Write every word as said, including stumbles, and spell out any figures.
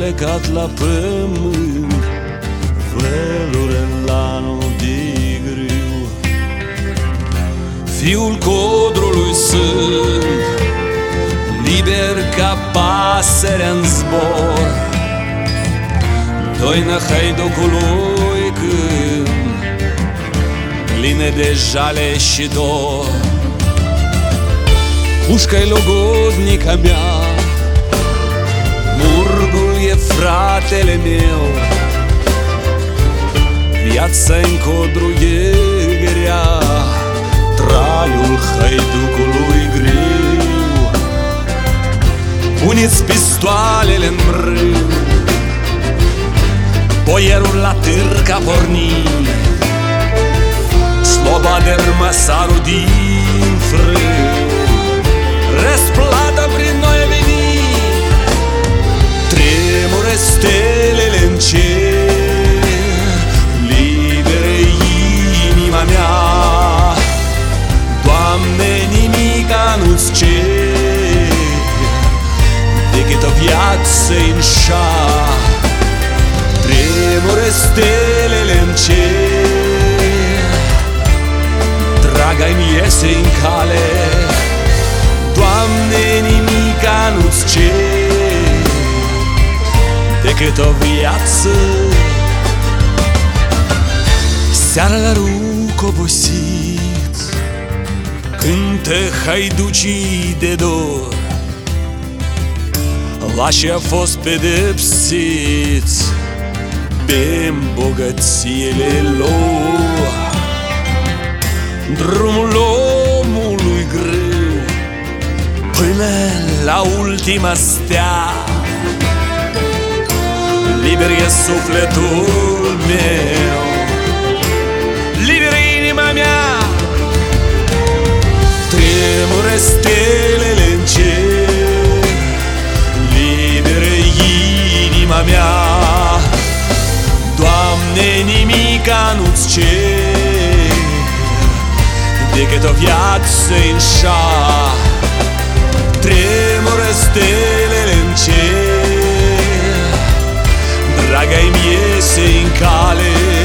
plecat la pământ, vălure la nul de grâu. Fiul codrului sunt, liber ca pasărea-n zbor. Doina haidocului când pline de jale și dor. Pușca-i logodnica mea, murgul e fratele meu. Viața-i-n codru e grea, traiul haiducului greu. Puneți pistoalele-n râu, boierul la târg a pornit, sloboder măsarul din frâu. Răsplata prin noi a venit, tremure stelele-n cer, libere inima mea. Doamne, nimica nu-ți cer decât o viață-n șar. Tremure stelele-n cer, draga-mi iese-n cale. Doamne, nimica nu-ți cer decât o viață. Seara la ruc obosiți cântă haiducii de dor. Lașii a fost pedepsiți pe bogățiile lor. Drumul omului greu până la ultima stea, liber e sufletul meu, liber e inima mea. Tremure stelele-n cer, liber e inima mea. Doamne, nimica nu-ți cer decât o viață-n șar. Tremură stelele-n cer, draga-i iese-n cale.